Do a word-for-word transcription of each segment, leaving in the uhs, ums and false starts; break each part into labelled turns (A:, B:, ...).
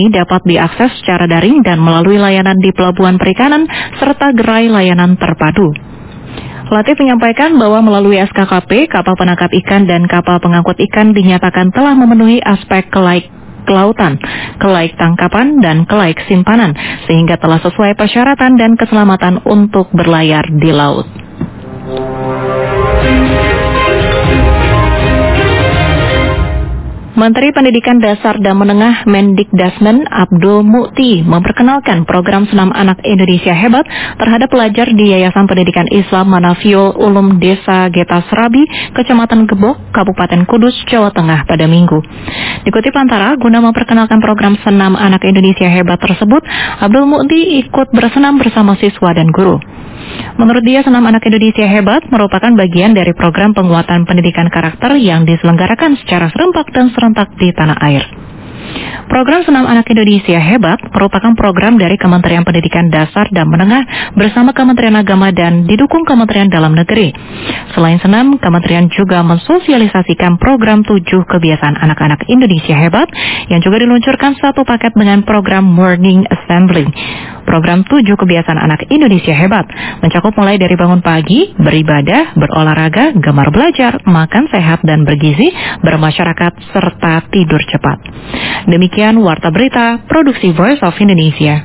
A: dapat diakses secara daring dan melalui layanan di pelabuhan perikanan serta gerai layanan terpadu. Latif menyampaikan bahwa melalui S K K P, kapal penangkap ikan dan kapal pengangkut ikan dinyatakan telah memenuhi aspek kelaik kelautan, kelaik tangkapan, dan kelaik simpanan, sehingga telah sesuai persyaratan dan keselamatan untuk berlayar di laut. Menteri Pendidikan Dasar dan Menengah Mendikdasmen Abdul Mukti memperkenalkan program Senam Anak Indonesia Hebat terhadap pelajar di Yayasan Pendidikan Islam Manafiul Ulum Desa Geta Serabi, Kecamatan Gebok, Kabupaten Kudus, Jawa Tengah pada Minggu. Dikutip Antara, guna memperkenalkan program Senam Anak Indonesia Hebat tersebut, Abdul Mukti ikut bersenam bersama siswa dan guru. Menurut dia, Senam Anak Indonesia Hebat merupakan bagian dari program penguatan pendidikan karakter yang diselenggarakan secara serempak dan serentak di tanah air. Program Senam Anak Indonesia Hebat merupakan program dari Kementerian Pendidikan Dasar dan Menengah bersama Kementerian Agama dan didukung Kementerian Dalam Negeri. Selain senam, Kementerian juga mensosialisasikan program tujuh kebiasaan anak-anak Indonesia Hebat yang juga diluncurkan satu paket dengan program Morning Assembly. Program tujuh kebiasaan anak Indonesia Hebat mencakup mulai dari bangun pagi, beribadah, berolahraga, gemar belajar, makan sehat dan bergizi, bermasyarakat, serta tidur cepat. Demikian Warta Berita, Produksi Voice of Indonesia.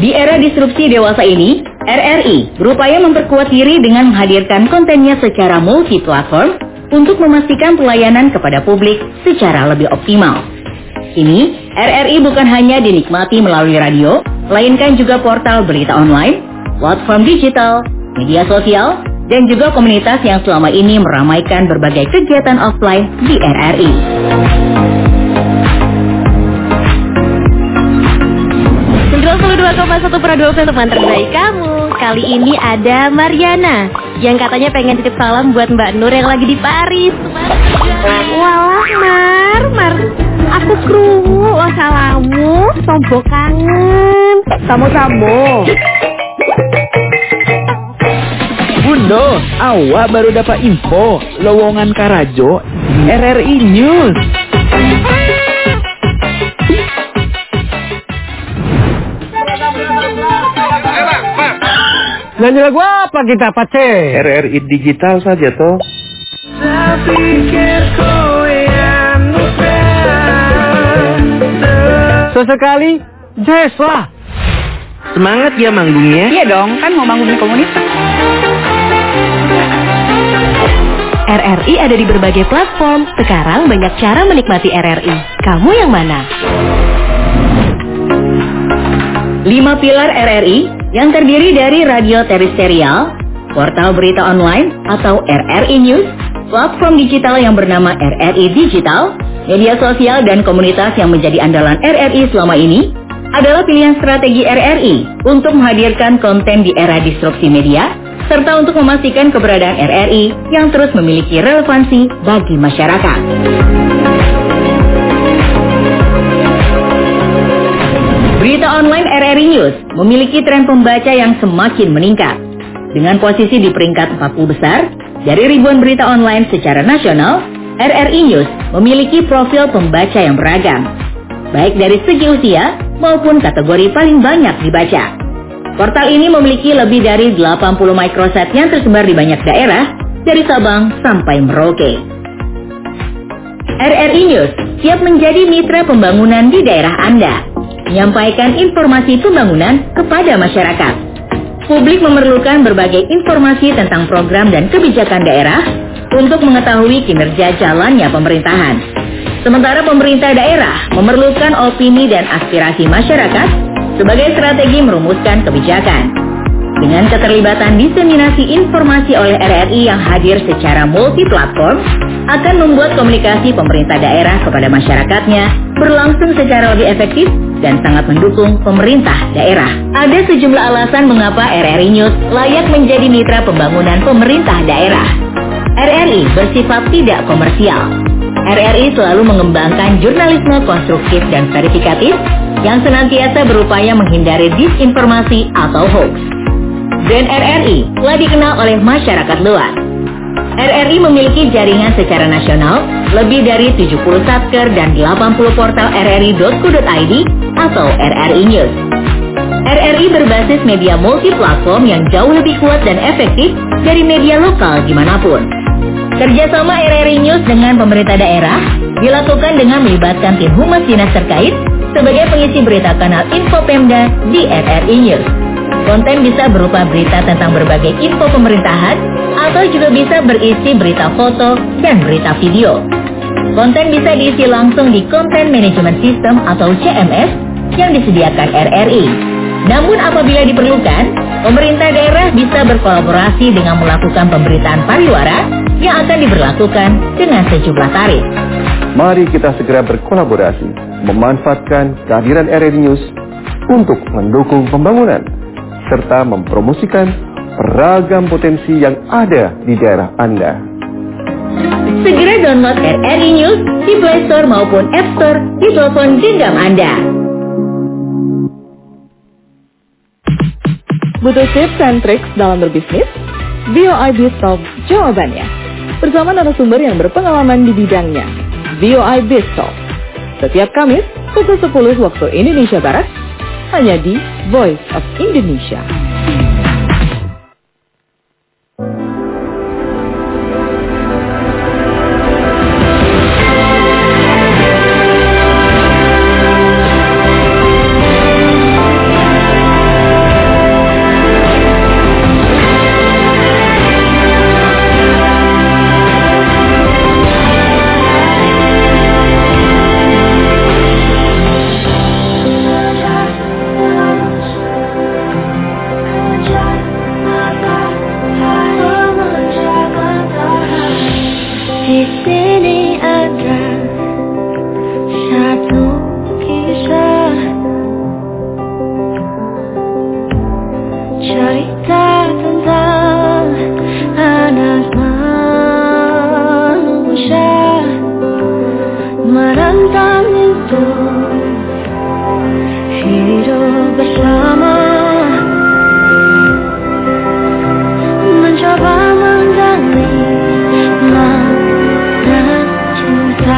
B: Di era disrupsi dewasa ini, R R I berupaya memperkuat diri dengan menghadirkan kontennya secara multi-platform untuk memastikan pelayanan kepada publik secara lebih optimal. Kini, R R I bukan hanya dinikmati melalui radio, melainkan juga portal berita online, platform digital, media sosial, dan juga komunitas yang selama ini meramaikan berbagai kegiatan offline di R R I.
C: sembilan puluh dua koma satu Radio teman terbaik kamu. Kali ini ada Mariana yang katanya pengen titip salam buat Mbak Nur yang lagi di Paris.
D: Walah Mar, Mar, aku krungu lo salamu, tombo kangen. Tamu-tamu.
E: Bundo, awak baru dapat info lowongan Karajo R R I News.
F: Nyanyi lagu apa kita, Pace?
G: R R I digital saja toh.
F: Sesekali, jazz lah.
E: Semangat ya manggungnya.
H: Iya dong, kan mau manggung di komunitas.
A: R R I ada di berbagai platform. Sekarang banyak cara menikmati R R I. Kamu yang mana?
B: Lima pilar R R I yang terdiri dari radio terestrial, portal berita online atau R R I News, platform digital yang bernama R R I Digital, media sosial dan komunitas yang menjadi andalan R R I selama ini adalah pilihan strategi R R I untuk menghadirkan konten di era disrupsi media, serta untuk memastikan keberadaan R R I yang terus memiliki relevansi bagi masyarakat. Berita online R R I News memiliki tren pembaca yang semakin meningkat. Dengan posisi di peringkat empat puluh besar, dari ribuan berita online secara nasional, R R I News memiliki profil pembaca yang beragam, baik dari segi usia maupun kategori paling banyak dibaca. Portal ini memiliki lebih dari delapan puluh microsite yang tersebar di banyak daerah, dari Sabang sampai Merauke. R R I News siap menjadi mitra pembangunan di daerah Anda, menyampaikan informasi pembangunan kepada masyarakat. Publik memerlukan berbagai informasi tentang program dan kebijakan daerah untuk mengetahui kinerja jalannya pemerintahan. Sementara pemerintah daerah memerlukan opini dan aspirasi masyarakat sebagai strategi merumuskan kebijakan. Dengan keterlibatan diseminasi informasi oleh R R I yang hadir secara multi-platform, akan membuat komunikasi pemerintah daerah kepada masyarakatnya berlangsung secara lebih efektif dan sangat mendukung pemerintah daerah. Ada sejumlah alasan mengapa R R I News layak menjadi mitra pembangunan pemerintah daerah. R R I bersifat tidak komersial. R R I selalu mengembangkan jurnalisme konstruktif dan verifikatif yang senantiasa berupaya menghindari disinformasi atau hoax. Brand R R I telah dikenal oleh masyarakat luas. R R I memiliki jaringan secara nasional, lebih dari tujuh puluh satker dan delapan puluh portal r r i dot co dot i d atau R R I News. R R I berbasis media multi-platform yang jauh lebih kuat dan efektif dari media lokal dimanapun. Kerjasama R R I News dengan pemerintah daerah dilakukan dengan melibatkan tim humas dinas terkait sebagai pengisi berita kanal Info Pemda di R R I News. Konten bisa berupa berita tentang berbagai info pemerintahan atau juga bisa berisi berita foto dan berita video. Konten bisa diisi langsung di Content Management System atau C M S yang disediakan R R I. Namun apabila diperlukan, pemerintah daerah bisa berkolaborasi dengan melakukan pemberitaan pariwara yang akan diberlakukan dengan sejumlah tarif.
G: Mari kita segera berkolaborasi, memanfaatkan kehadiran R R I News untuk mendukung pembangunan, serta mempromosikan beragam potensi yang ada di daerah Anda.
B: Segera download R R I News di Play Store maupun App Store di telepon genggam Anda.
I: Butuh tips and tricks dalam berbisnis? V O I BizTalk jawabannya. Bersama narasumber yang berpengalaman di bidangnya. V O I BizTalk. Setiap Kamis, pukul sepuluh waktu Indonesia Barat, hanya di Voice of Indonesia.
J: bersama, mencoba menggali makna cinta.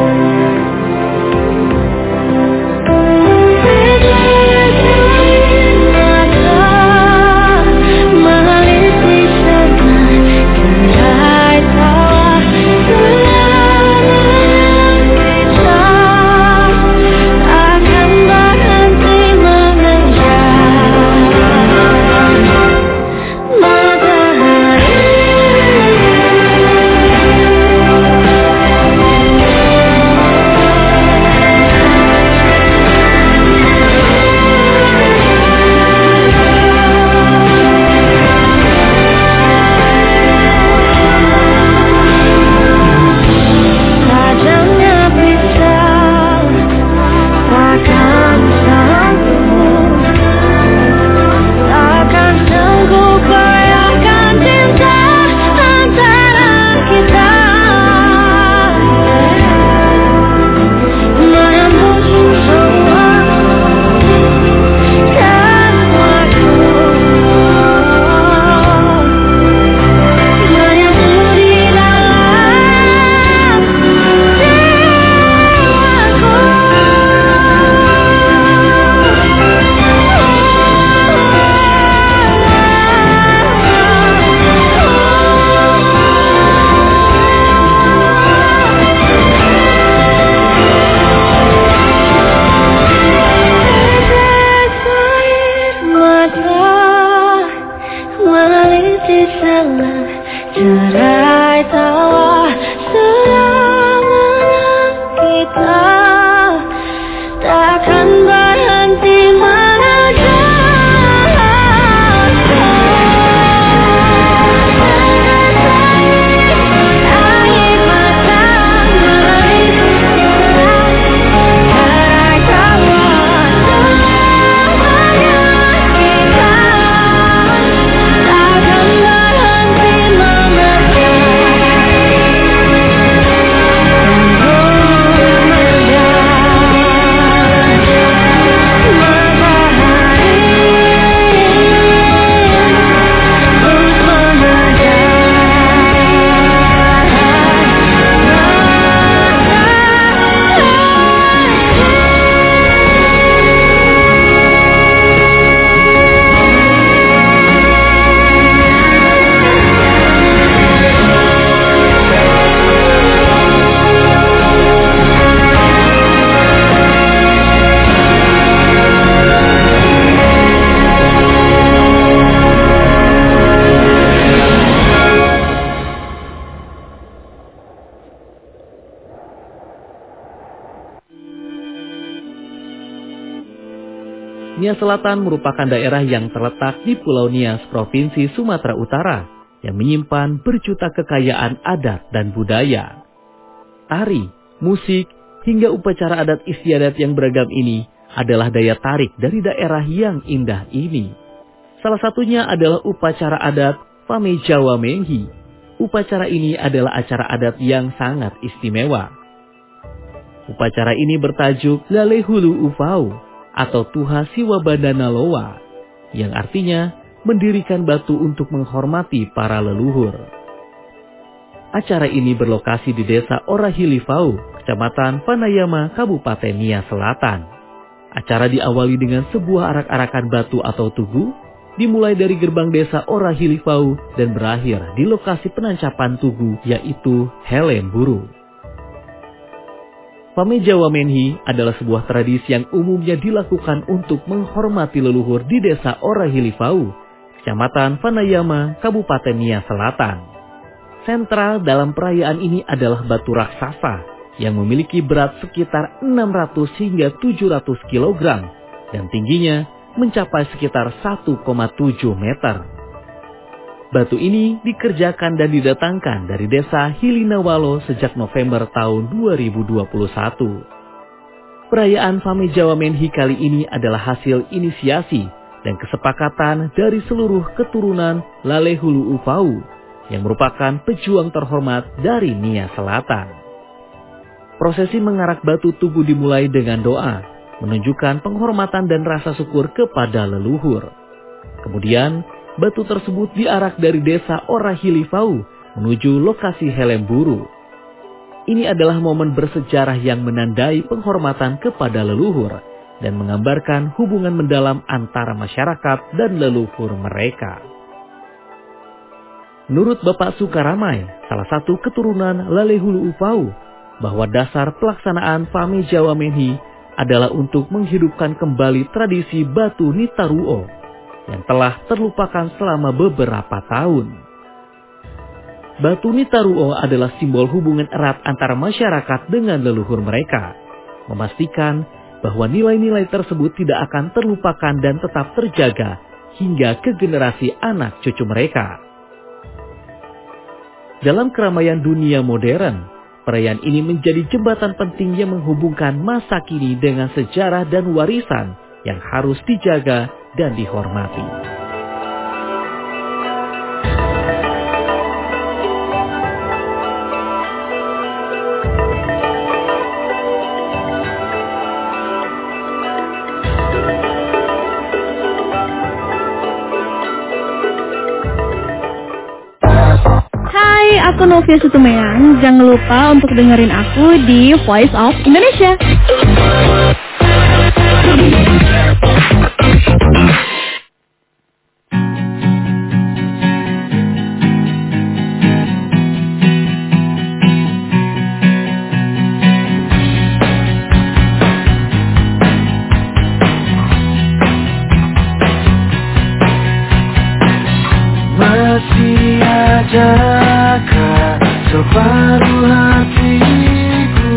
K: Nias Selatan merupakan daerah yang terletak di Pulau Nias, Provinsi Sumatera Utara, yang menyimpan berjuta kekayaan adat dan budaya. Tari, musik, hingga upacara adat istiadat yang beragam ini adalah daya tarik dari daerah yang indah ini. Salah satunya adalah upacara adat Pame Jawa Menghi. Upacara ini adalah acara adat yang sangat istimewa. Upacara ini bertajuk Lalehulu Ufau atau Tuha Siwa Bandana Loa, yang artinya mendirikan batu untuk menghormati para leluhur. Acara ini berlokasi di Desa Orahilifau, Kecamatan Panayama, Kabupaten Nias Selatan. Acara diawali dengan sebuah arak-arakan batu atau tugu, dimulai dari gerbang Desa Orahilifau dan berakhir di lokasi penancapan tugu, yaitu Helemburu. Pame Jawa Menghi adalah sebuah tradisi yang umumnya dilakukan untuk menghormati leluhur di Desa Orahilifau, Kecamatan Panayama, Kabupaten Nias Selatan. Sentral dalam perayaan ini adalah batu raksasa yang memiliki berat sekitar enam ratus hingga tujuh ratus kilogram dan tingginya mencapai sekitar satu koma tujuh meter. Batu ini dikerjakan dan didatangkan dari Desa Hilinawalo sejak November tahun dua ribu dua puluh satu. Perayaan Pame Jawa Menghi kali ini adalah hasil inisiasi dan kesepakatan dari seluruh keturunan Lalehulu Ufau yang merupakan pejuang terhormat dari Nias Selatan. Prosesi mengarak batu tugu dimulai dengan doa, menunjukkan penghormatan dan rasa syukur kepada leluhur. Kemudian, batu tersebut diarak dari desa Orahilifau menuju lokasi Helemburu. Ini adalah momen bersejarah yang menandai penghormatan kepada leluhur dan menggambarkan hubungan mendalam antara masyarakat dan leluhur mereka. Menurut Bapak Sukaramai, salah satu keturunan Lalehulu Upau, bahwa dasar pelaksanaan Fame Jawa Menhi adalah untuk menghidupkan kembali tradisi batu Nitaruo yang telah terlupakan selama beberapa tahun. Batu Nitaruo adalah simbol hubungan erat antara masyarakat dengan leluhur mereka, memastikan bahwa nilai-nilai tersebut tidak akan terlupakan dan tetap terjaga hingga ke generasi anak cucu mereka. Dalam keramaian dunia modern, perayaan ini menjadi jembatan penting yang menghubungkan masa kini dengan sejarah dan warisan yang harus dijaga dan dihormati.
D: Aku Novia Sutumeang, jangan lupa untuk dengerin aku di Voice of Indonesia.
J: Masih adakah separuh hatiku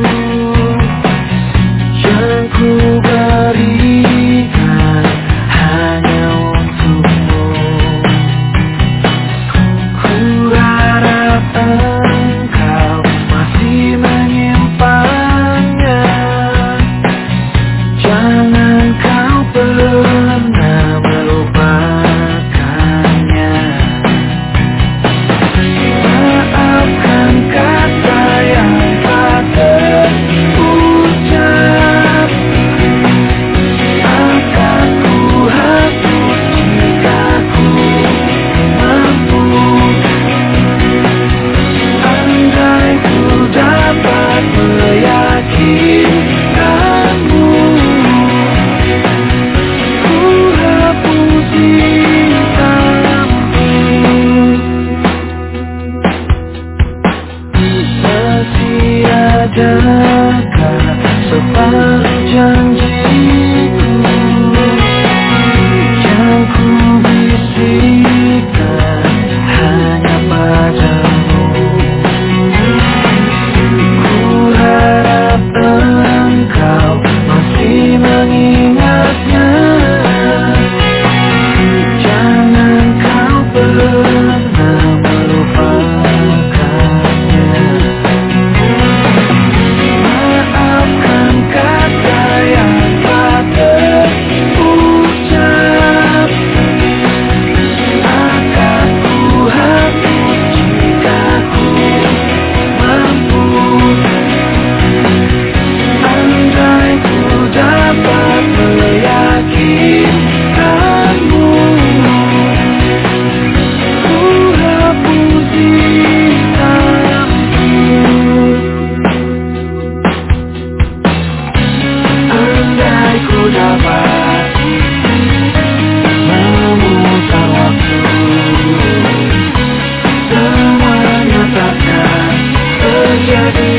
J: yang ku berikan hanya untukmu? Ku harap engkau masih menyimpannya. Jangan kau pernah melupakannya. Maafkan kata yang tak terucap, akan ku hapus jika ku mampu. Andai ku dapat meyakinkanmu, ku hapus cintamu. Masih adakah separuh janjiku yang ku bisikkan hanya padamu? Ku harap engkau masih mengingatnya. Jangan kau pernah melupakannya. Maafkan kata yang tak terucap, akan ku hapus jika ku mampu. Andai ku dapat meyakinkanmu, ku hapus cintamu. Andai ku dapat memutar waktu, semuanya takkan terjadi.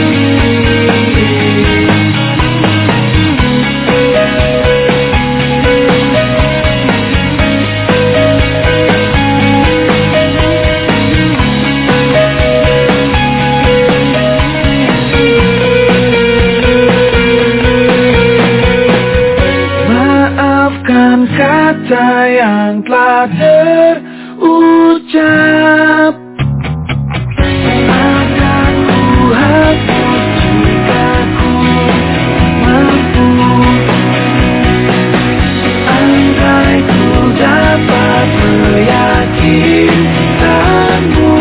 J: Maafkan kata yang telah terucap, akan ku hapus jika ku mampu. Andai ku dapat meyakinkanmu,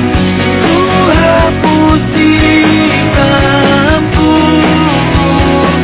J: ku hapus cintamu.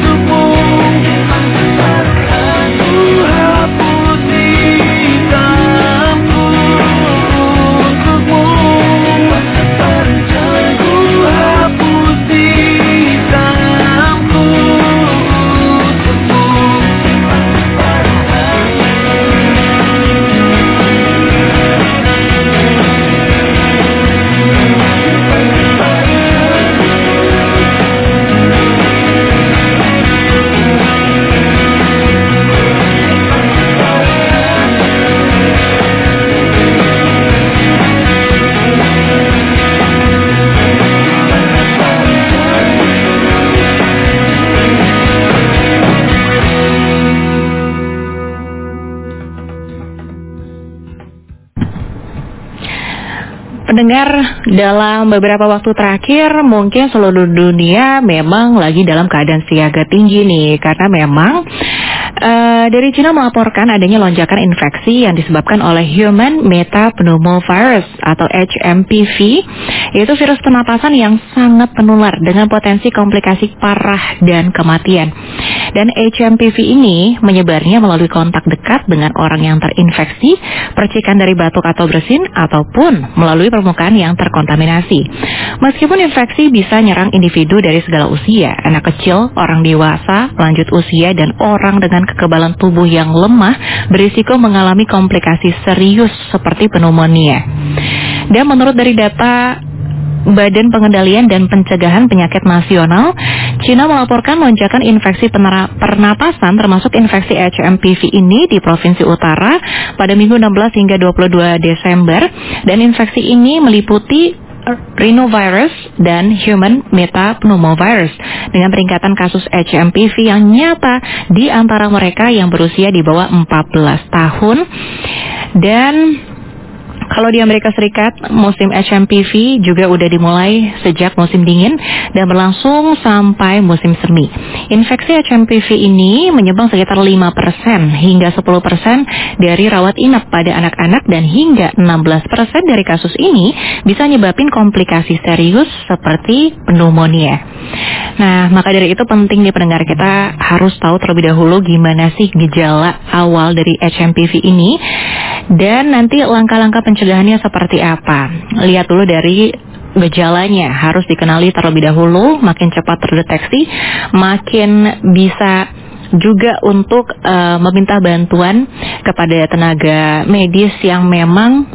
A: Pendengar, dalam beberapa waktu terakhir mungkin seluruh dunia memang lagi dalam keadaan siaga tinggi nih, karena memang uh, dari China melaporkan adanya lonjakan infeksi yang disebabkan oleh Human Metapneumovirus atau H M P V, yaitu virus pernapasan yang sangat penular dengan potensi komplikasi parah dan kematian. Dan H M P V ini menyebarnya melalui kontak dekat dengan orang yang terinfeksi, percikan dari batuk atau bersin, ataupun melalui permukaan yang terkontaminasi. Meskipun infeksi bisa nyerang individu dari segala usia, anak kecil, orang dewasa, lanjut usia, dan orang dengan kekebalan tubuh yang lemah berisiko mengalami komplikasi serius seperti pneumonia. Dan menurut dari data Badan Pengendalian dan Pencegahan Penyakit Nasional, China melaporkan lonjakan infeksi pernapasan termasuk infeksi H M P V ini di Provinsi Utara pada minggu enam belas hingga dua puluh dua Desember, dan infeksi ini meliputi rhinovirus dan human metapneumovirus dengan peningkatan kasus H M P V yang nyata di antara mereka yang berusia di bawah empat belas tahun. Dan kalau di Amerika Serikat, musim H M P V juga udah dimulai sejak musim dingin dan berlangsung sampai musim semi. Infeksi H M P V ini menyumbang sekitar lima persen hingga sepuluh persen dari rawat inap pada anak-anak, dan hingga enam belas persen dari kasus ini bisa nyebabin komplikasi serius seperti pneumonia. Nah, maka dari itu penting nih pendengar, kita harus tahu terlebih dahulu gimana sih gejala awal dari H M P V ini, dan nanti langkah-langkah pencegahannya seperti apa. Lihat dulu dari gejalanya, harus dikenali terlebih dahulu. Makin cepat terdeteksi, makin bisa juga untuk uh, meminta bantuan kepada tenaga medis yang memang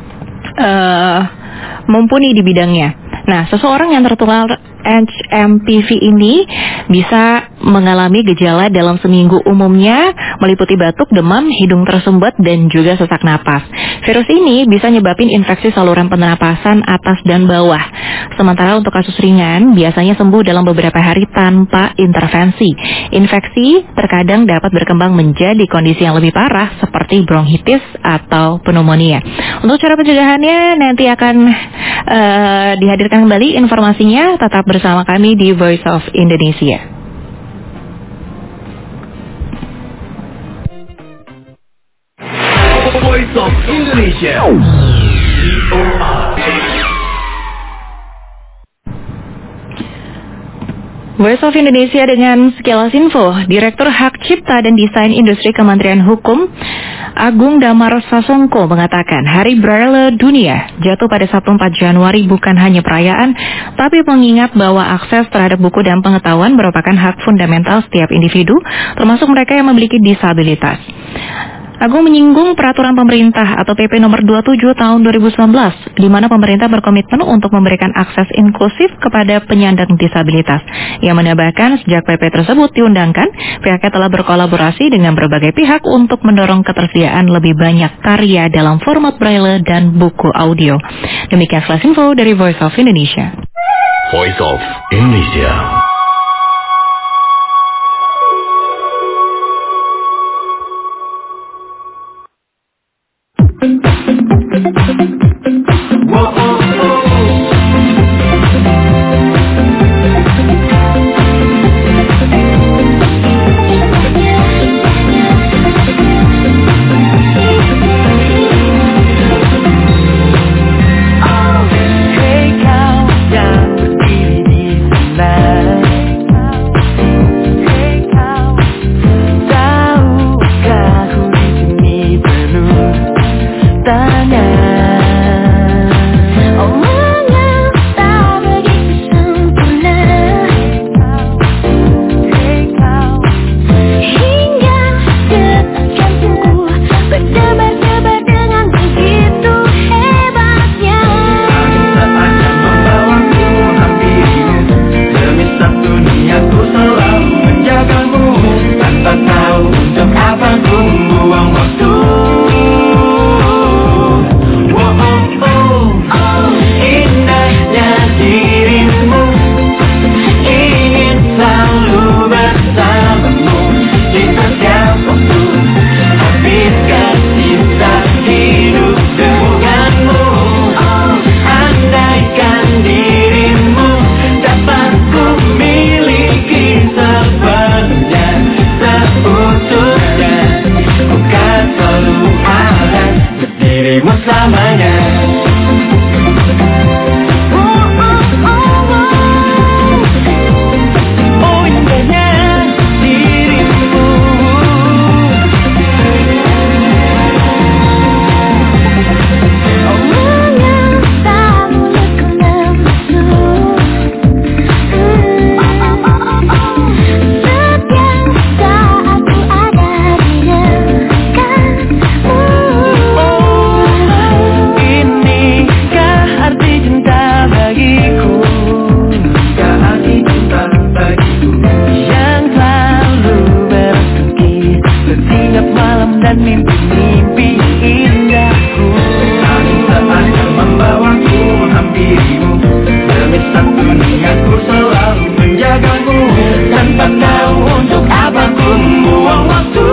A: uh, mumpuni di bidangnya. Nah, seseorang yang tertular H M P V ini bisa mengalami gejala dalam seminggu, umumnya meliputi batuk, demam, hidung tersumbat, dan juga sesak napas. Virus ini bisa nyebabin infeksi saluran pernapasan atas dan bawah. Sementara untuk kasus ringan biasanya sembuh dalam beberapa hari tanpa intervensi. Infeksi terkadang dapat berkembang menjadi kondisi yang lebih parah seperti bronkitis atau pneumonia. Untuk cara pencegahannya nanti akan uh, dihadirkan kembali informasinya. Tetap bersama kami di Voice of Indonesia.
J: Voice of Indonesia.
A: Voice of Indonesia dengan sekilas info. Direktur Hak Cipta dan Desain Industri Kementerian Hukum Agung Damar Sasongko mengatakan Hari Braille Dunia jatuh pada Sabtu empat Januari bukan hanya perayaan, tapi mengingat bahwa akses terhadap buku dan pengetahuan merupakan hak fundamental setiap individu, termasuk mereka yang memiliki disabilitas. Agung menyinggung peraturan pemerintah atau P P nomor dua puluh tujuh tahun dua ribu sembilan belas, di mana pemerintah berkomitmen untuk memberikan akses inklusif kepada penyandang disabilitas. Ia menambahkan sejak P P tersebut diundangkan, pihaknya telah berkolaborasi dengan berbagai pihak untuk mendorong ketersediaan lebih banyak karya dalam format braille dan buku audio. Demikian flash info dari Voice of Indonesia.
L: Voice of Indonesia.
J: Hey kau yang berdiri di sana, selamanya. Dan mimpi-mimpi indahku, angin seakan membawaku menghampirimu. Demi satu niat ku selalu menjagamu, tanpa tahu untuk apa ku membuang waktu.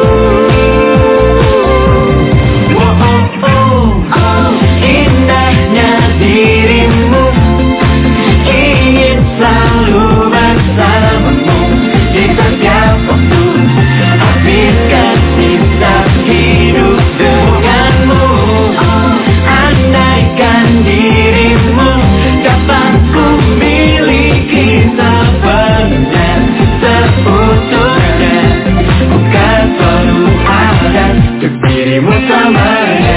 J: Oh, oh, oh, oh, indahnya dirimu, ingin selalu bersamamu di setiap waktu. Habiskan sisa hidup denganmu. Andaikan dirimu dapat ku miliki sepenuhnya, seutuhnya, bukan selalu ada untuk dirimu selamanya.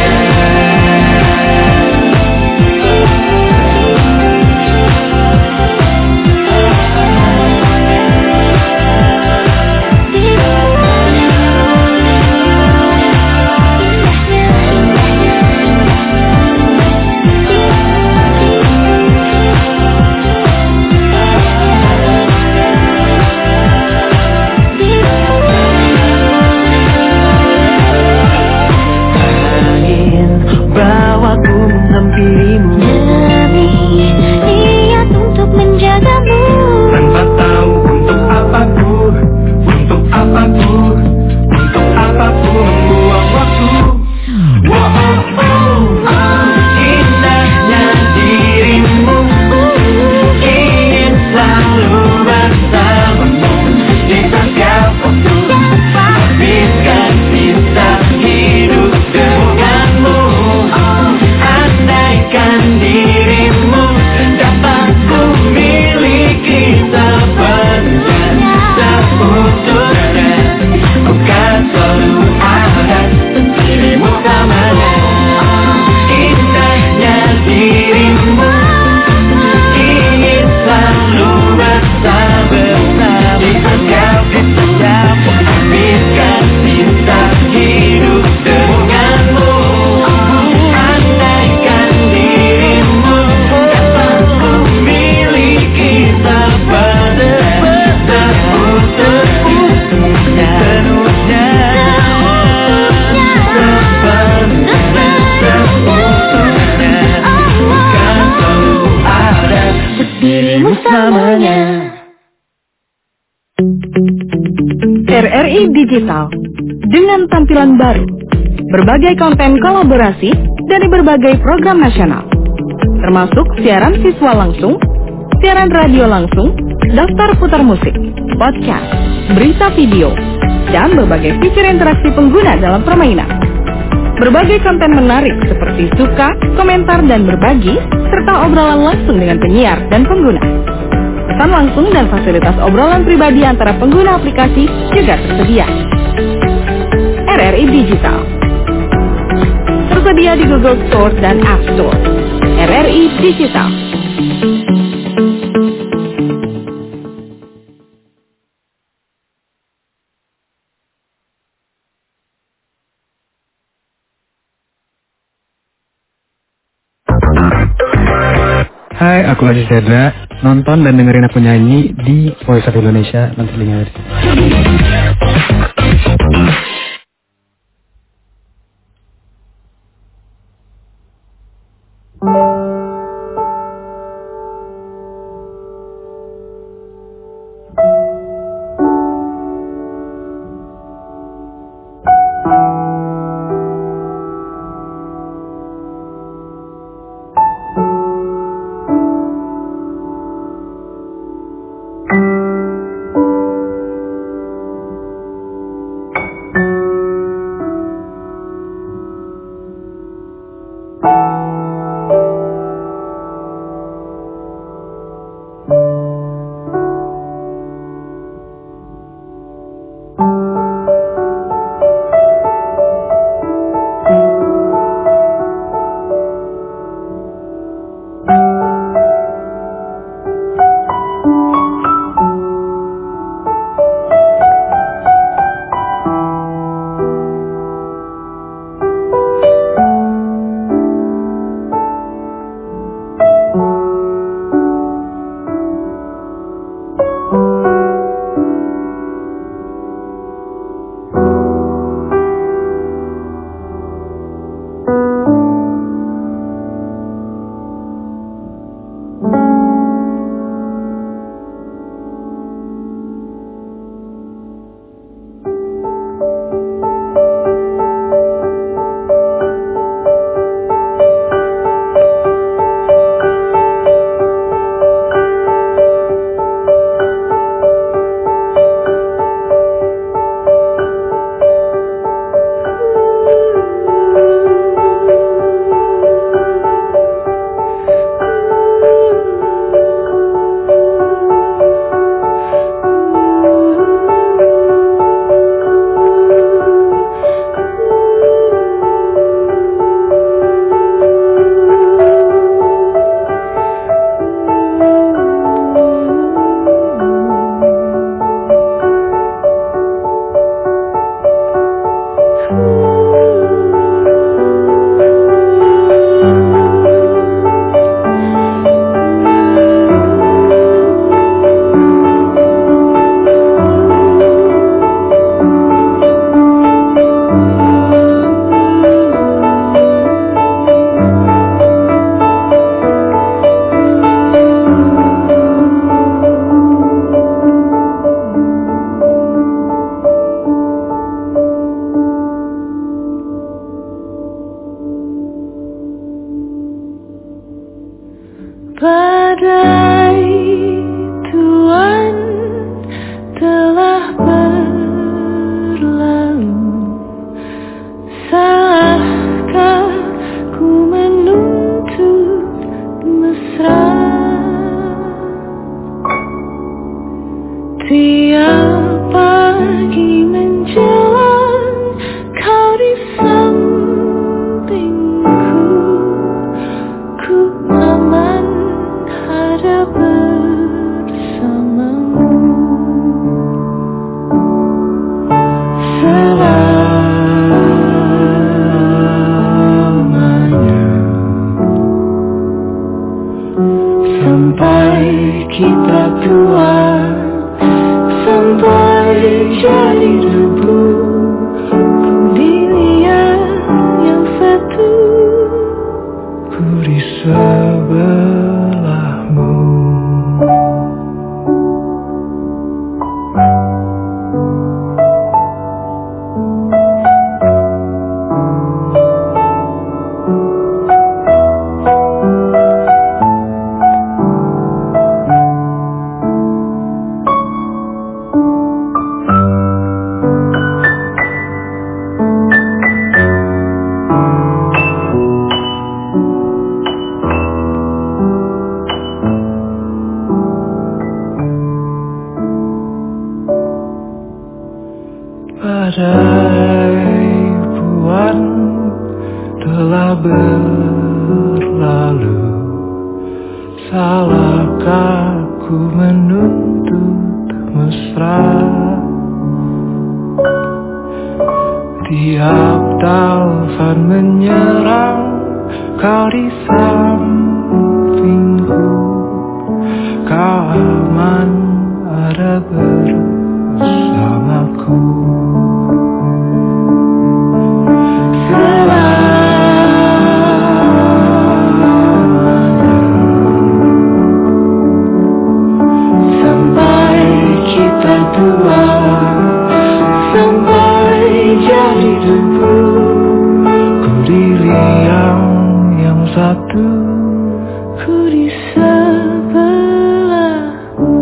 M: R R I Digital dengan tampilan baru, berbagai konten kolaborasi dari berbagai program nasional, termasuk siaran siswa langsung, siaran radio langsung, daftar putar musik, podcast, berita video, dan berbagai fitur interaksi pengguna dalam permainan. Berbagai konten menarik seperti suka, komentar, dan berbagi, serta obrolan langsung dengan penyiar dan pengguna. Pesan langsung dan fasilitas obrolan pribadi antara pengguna aplikasi juga tersedia. R R I Digital tersedia di Google Store dan App Store. R R I Digital.
F: Hai, aku Aziz Sedra. Nonton dan dengerin aku nyanyi di Voice of Indonesia nanti linknya.
J: jadi debu, ku dilihat yang satu, ku di sebelahmu. Badai buan telah berlalu, salahkah ku menuntut mesra? Tiap taufan menyerang, kau di sampingku, kau aman ada bersamaku. Satu, ku di sebelahmu.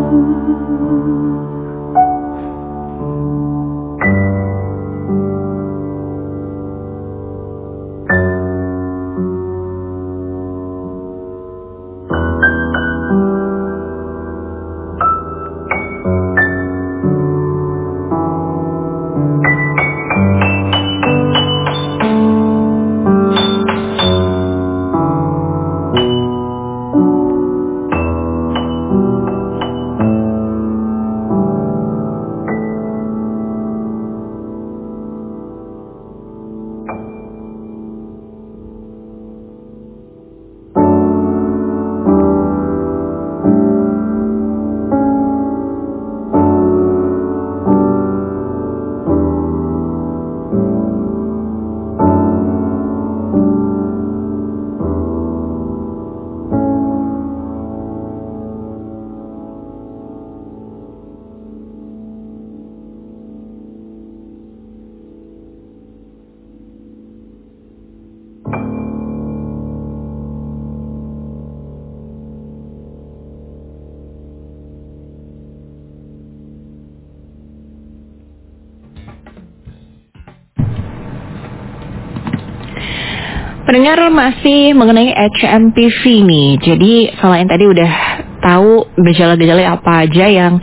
A: Pendengar, masih mengenai H M P V nih. Jadi selain tadi udah tahu gejala-gejala apa aja yang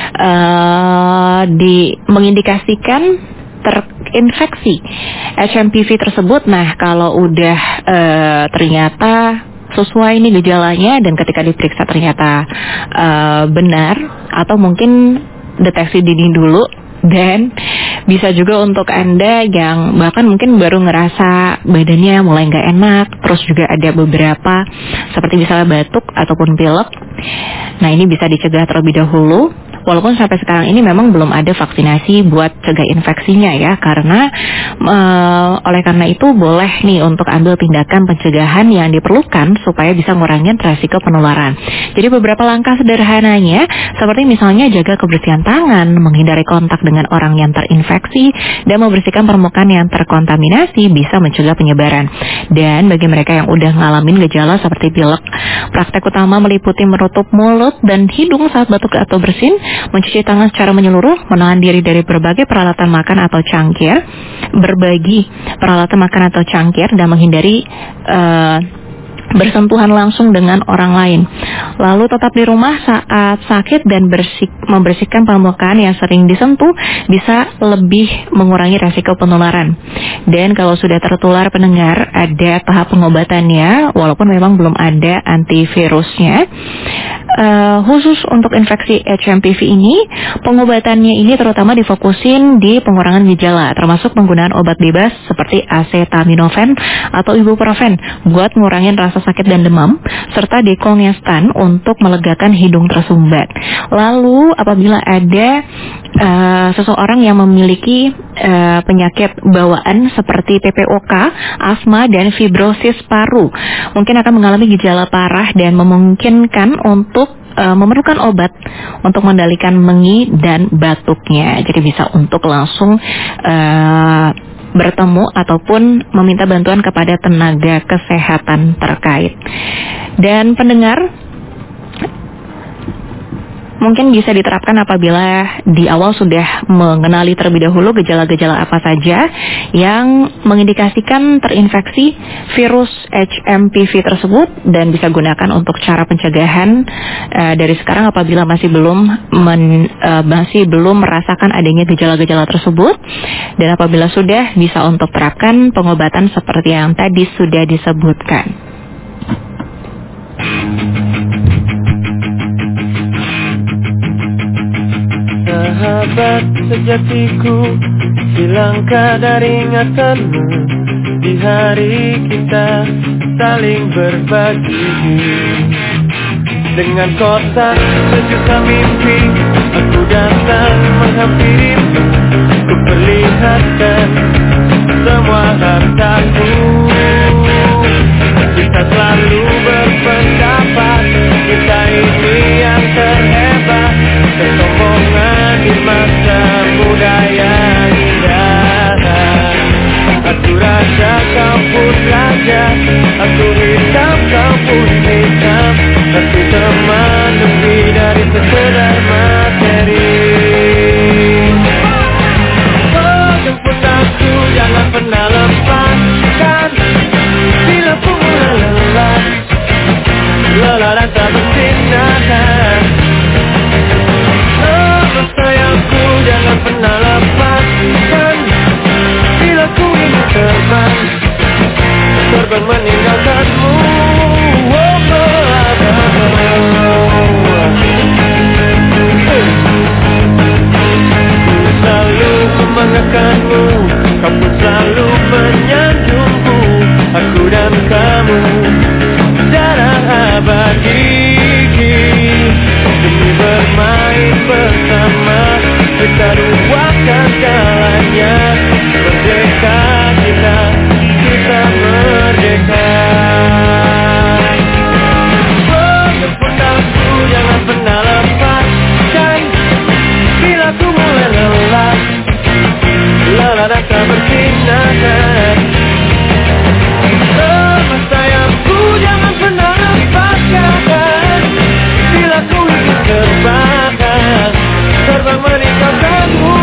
A: uh, di mengindikasikan terinfeksi H M P V tersebut. Nah, kalau udah uh, ternyata sesuai nih gejalanya dan ketika diperiksa ternyata uh, benar, atau mungkin deteksi dini dulu. Dan bisa juga untuk Anda yang bahkan mungkin baru ngerasa badannya mulai nggak enak, terus juga ada beberapa seperti misalnya batuk ataupun pilek. Nah, ini bisa dicegah terlebih dahulu. Walaupun sampai sekarang ini memang belum ada vaksinasi buat cegah infeksinya ya, karena e, oleh karena itu boleh nih untuk ambil tindakan pencegahan yang diperlukan supaya bisa ngurangin resiko penularan. Jadi beberapa langkah sederhananya seperti misalnya jaga kebersihan tangan, menghindari kontak dengan orang yang terinfeksi, dan membersihkan permukaan yang terkontaminasi bisa mencegah penyebaran. Dan bagi mereka yang udah ngalamin gejala seperti pilek, praktek utama meliputi menutup mulut dan hidung saat batuk atau bersin, mencuci tangan secara menyeluruh, menahan diri dari berbagai peralatan makan atau cangkir, berbagi peralatan makan atau cangkir, dan menghindari uh, bersentuhan langsung dengan orang lain. Lalu tetap di rumah saat sakit dan bersih, membersihkan permukaan yang sering disentuh bisa lebih mengurangi resiko penularan. Dan kalau sudah tertular pendengar, ada tahap pengobatannya walaupun memang belum ada antivirusnya. Uh, khusus untuk infeksi H M P V ini, pengobatannya ini terutama difokusin di pengurangan gejala, termasuk penggunaan obat bebas seperti acetaminophen atau ibuprofen buat ngurangin rasa rasa sakit dan demam, serta dekongestan untuk melegakan hidung tersumbat. Lalu apabila ada uh, seseorang yang memiliki uh, penyakit bawaan seperti P P O K, asma, dan fibrosis paru, mungkin akan mengalami gejala parah dan memungkinkan untuk uh, memerlukan obat untuk mengendalikan mengi dan batuknya. Jadi bisa untuk langsung uh, bertemu ataupun meminta bantuan kepada tenaga kesehatan terkait. Dan pendengar, mungkin bisa diterapkan apabila di awal sudah mengenali terlebih dahulu gejala-gejala apa saja yang mengindikasikan terinfeksi virus H M P V tersebut, dan bisa gunakan untuk cara pencegahan uh, dari sekarang apabila masih belum men, uh, masih belum merasakan adanya gejala-gejala tersebut, dan apabila sudah bisa untuk terapkan pengobatan seperti yang tadi sudah disebutkan.
J: Sahabat sejatiku, hilang kadar ingatanmu di hari kita saling berbagi. Dengan kotak sejuta mimpi, aku datang menghampirimu, ku perlihatkan semua hartaku. Kita selalu berpendapat, kita ini yang terhebat, kesombongan di masa muda yang indah. Aku raja, kau pun raja, aku hitam, kau pun hitam, satu teman lebih dari sekedar materi. Oh, jemput aku, jangan pernah lepaskan, bila ku mulai lelah, lelah dan tak bersinar. Oh, sayangku, jangan pernah lepaskan, bila ku ingin terbang, terbang meninggalkanmu. Oh, oh, ku selalu membanggakanmu, kau pun selalu menyanjungku. Aku dan kamu jarang abadi, demi bermain bersama, kita ruangkan jalannya. Merdeka kita, kita merdeka. Oh, jemput aku, jangan pernah lepaskan, bila ku mulai lelah, lelah dan tak bersinar. Oh, sayangku, jangan pernah lepaskan, bila ku ingin terbang, terbang meninggalkanmu.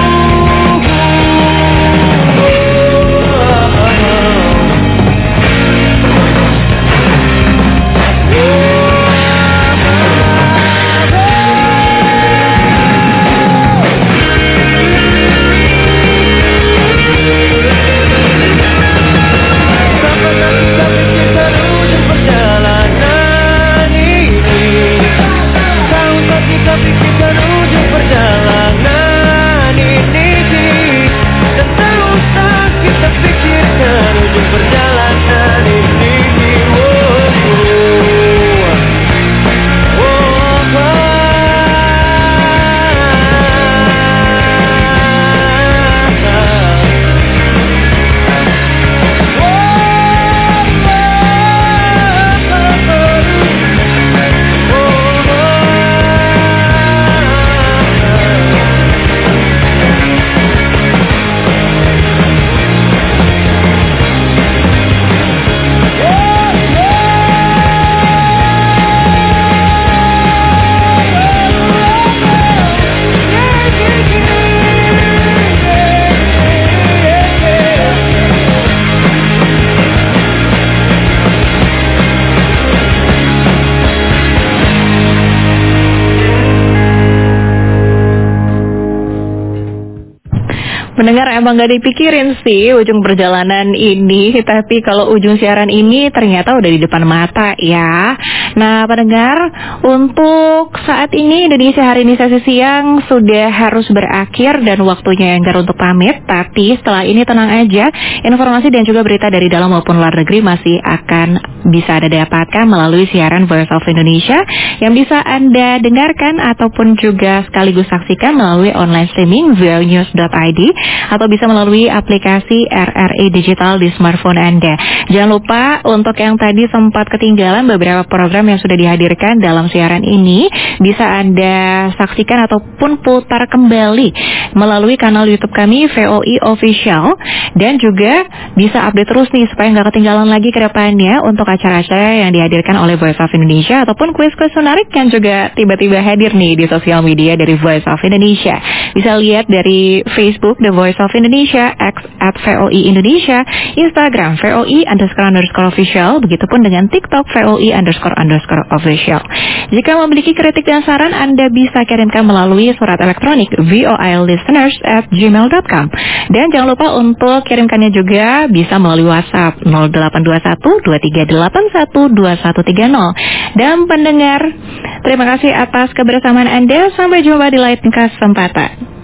A: Mendengar emang gak dipikirin sih ujung perjalanan ini, tapi kalau ujung siaran ini ternyata udah di depan mata ya. Nah pendengar, untuk saat ini Indonesia Hari ini sesi siang sudah harus berakhir dan waktunya Enggar untuk pamit. Tapi setelah ini tenang aja, informasi dan juga berita dari dalam maupun luar negeri masih akan bisa Anda dapatkan melalui siaran Voice of Indonesia yang bisa Anda dengarkan ataupun juga sekaligus saksikan melalui online streaming via news dot i d atau bisa melalui aplikasi R R I Digital di smartphone Anda. Jangan lupa untuk yang tadi sempat ketinggalan beberapa program yang sudah dihadirkan dalam siaran ini bisa Anda saksikan ataupun putar kembali melalui kanal YouTube kami V O I Official, dan juga bisa update terus nih supaya nggak ketinggalan lagi ke depannya untuk acara-acara yang dihadirkan oleh Voice of Indonesia ataupun kuis-kuis menarik yang juga tiba-tiba hadir nih di sosial media dari Voice of Indonesia. Bisa lihat dari Facebook The Voice of Indonesia, X at V O I Indonesia, Instagram V O I underscore underscore official, begitupun dengan TikTok V O I underscore underscore official. Jika memiliki kritik dan saran, Anda bisa kirimkan melalui surat elektronik voilisteners at gmail dot com. Dan jangan lupa untuk kirimkannya juga bisa melalui WhatsApp nol delapan dua satu dua tiga delapan satu dua satu tiga nol. Dan pendengar, terima kasih atas kebersamaan Anda. Sampai jumpa di lain kesempatan.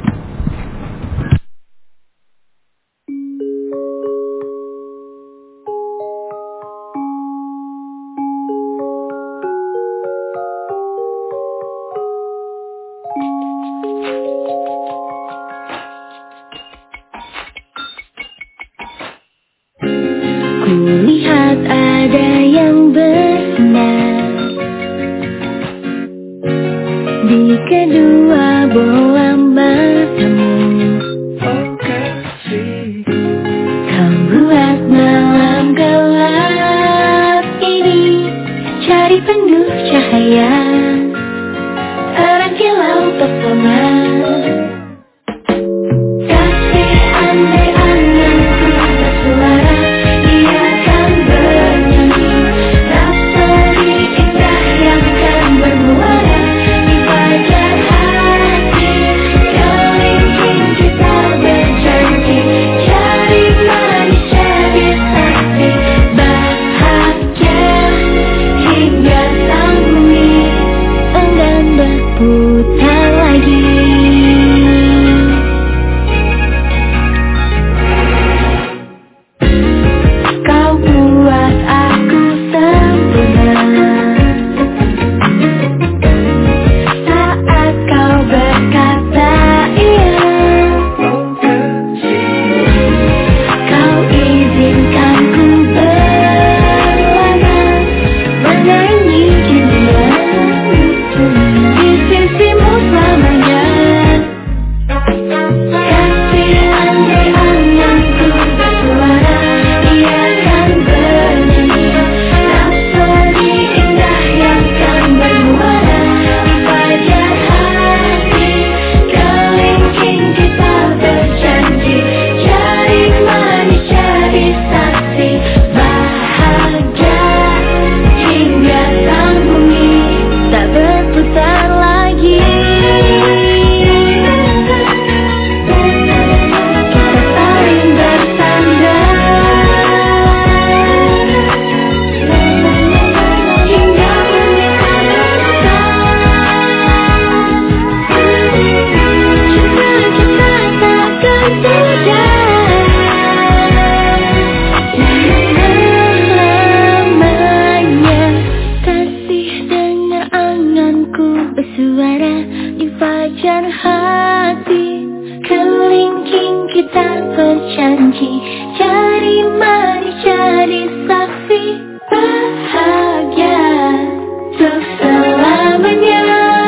N: Kulihat ada yang bersinar di kedua bola matamu. Kau buat malam gelap ini cari penuh cahaya, terang kilau pesona. Kasih andai anganku bersuara, dia akan bernyanyi rhapsodi indah yang kan bermuara di fajar hati. Kelingking kita berjanji cari manis jadi saksi bahagia hingga sang bumi enggan berputar lagi. Kau buat aku sempurna saat kau berkata iya. Kau izinkan ku berlaga menyanyi dunia di sisimu selamanya. Kasih andai anganku bersuara, dia akan bernyanyi rhapsodi indah yang kan bermuara di fajar hati. Kelingking kita berjanji cari manis jadi saksi bahagia hingga sang bumi tak berputar lagi. Kita saling bersandar hingga bumi cinta kita takkan pudar selamanya. Kasih dengar anganku bersuara di fajar hati. Kelingking kita berjanji cari manis jadi saksi bahagia untuk selamanya.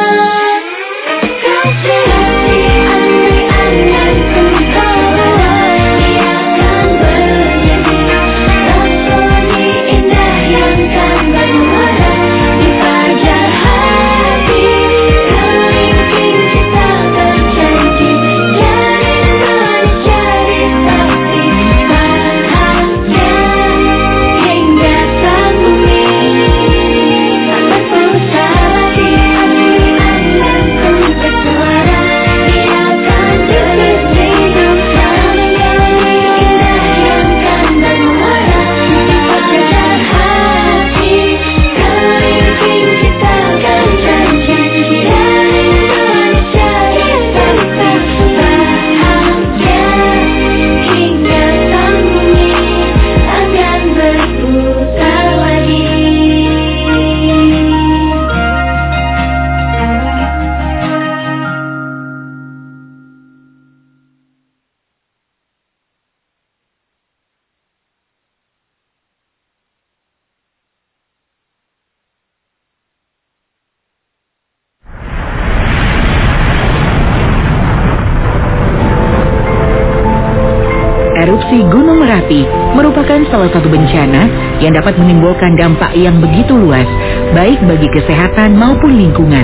N: Kasih andai anganku bersuara, dia akan bernyanyi rhapsodi indah yang kan bermuara di fajar hati. Kelingking kita berjanji cari manis jadi saksi bahagia hingga
O: Erupsi Gunung Merapi merupakan salah satu bencana yang dapat menimbulkan dampak yang begitu luas, baik bagi kesehatan maupun lingkungan.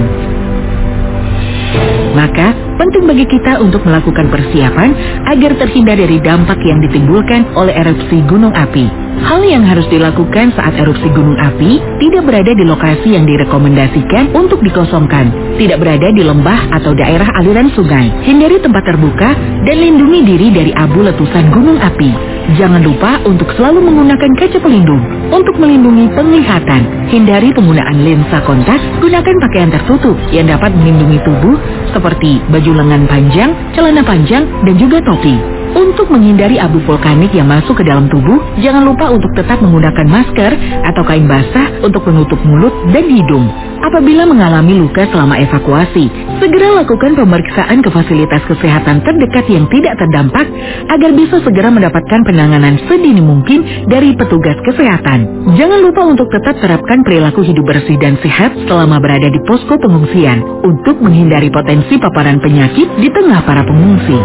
O: Maka, penting bagi kita untuk melakukan persiapan agar terhindar dari dampak yang ditimbulkan oleh erupsi gunung api. Hal yang harus dilakukan saat erupsi gunung api tidak berada di lokasi yang direkomendasikan untuk dikosongkan, tidak berada di lembah atau daerah aliran sungai. Hindari tempat terbuka dan lindungi diri dari abu letusan gunung api. Jangan lupa untuk selalu menggunakan kaca pelindung untuk melindungi penglihatan. Hindari penggunaan lensa kontak, gunakan pakaian tertutup yang dapat melindungi tubuh seperti baju lengan panjang, celana panjang, dan juga topi. Untuk menghindari abu vulkanik yang masuk ke dalam tubuh, jangan lupa untuk tetap menggunakan masker atau kain basah untuk menutup mulut dan hidung. Apabila mengalami luka selama evakuasi, segera lakukan pemeriksaan ke fasilitas kesehatan terdekat yang tidak terdampak agar bisa segera mendapatkan penanganan sedini mungkin dari petugas kesehatan. Jangan lupa untuk tetap terapkan perilaku hidup bersih dan sehat selama berada di posko pengungsian untuk menghindari potensi paparan penyakit di tengah para pengungsi.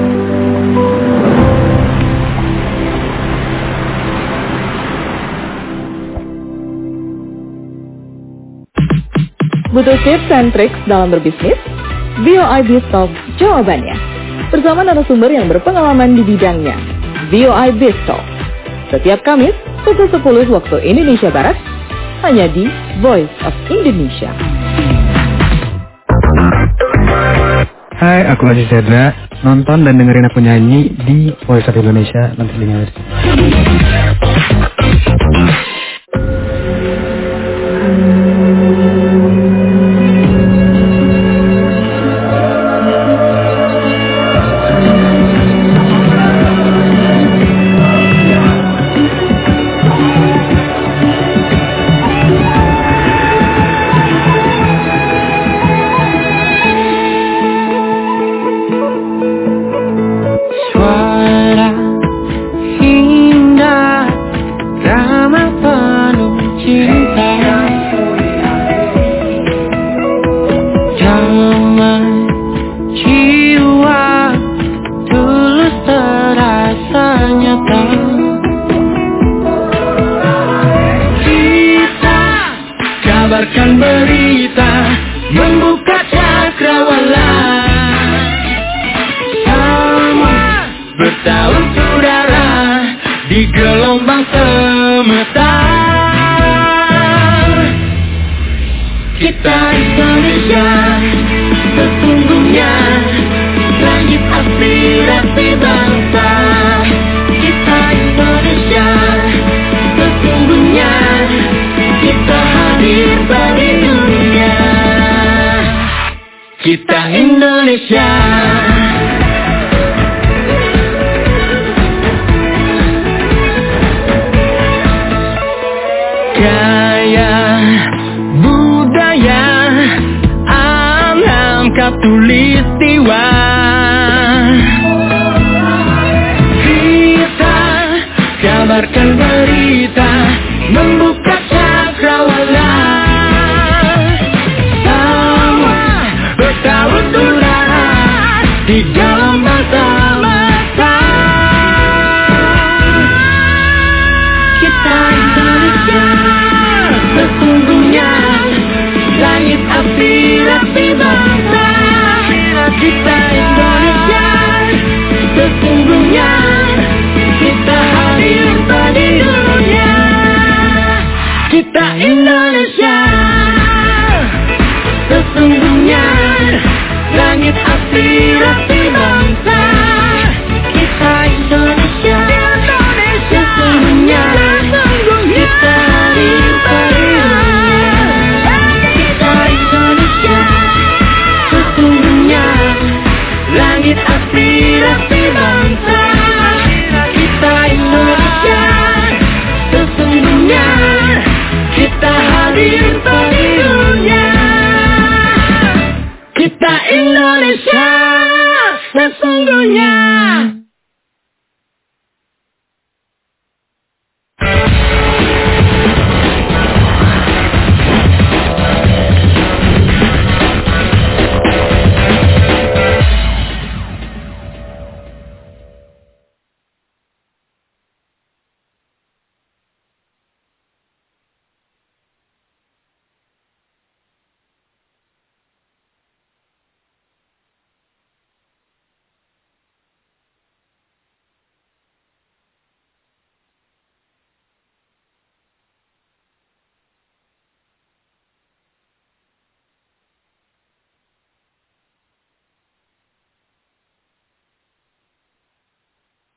I: Butuh tips and tricks dalam berbisnis? V O I BizTalk jawabannya. Bersama narasumber yang berpengalaman di bidangnya. V O I BizTalk. Setiap Kamis, pukul sepuluh waktu Indonesia Barat, hanya di Voice of Indonesia.
F: Hai, aku Aziz Sedra. Nonton dan dengerin aku nyanyi di Voice of Indonesia. Nanti linknya di
J: Kita Indonesia. Gaya budaya alam katulistiwa. Kita kabarkan berita, membuka cakrawala. Di dalam mata-mata kita Indonesia, sesungguhnya langit aspirasi bangsa. Kita Indonesia, sesungguhnya kita hadir di dunia. Kita Indonesia, sesungguhnya langit aspirasi bangsa. Kita Indonesia, sesungguhnya kita hadir pada dunia. Kita Indonesia, sesungguhnya langit aspirasi bangsa. Kita Indonesia, sesungguhnya kita hadir pada dunia. Kita Indonesia, sesungguhnya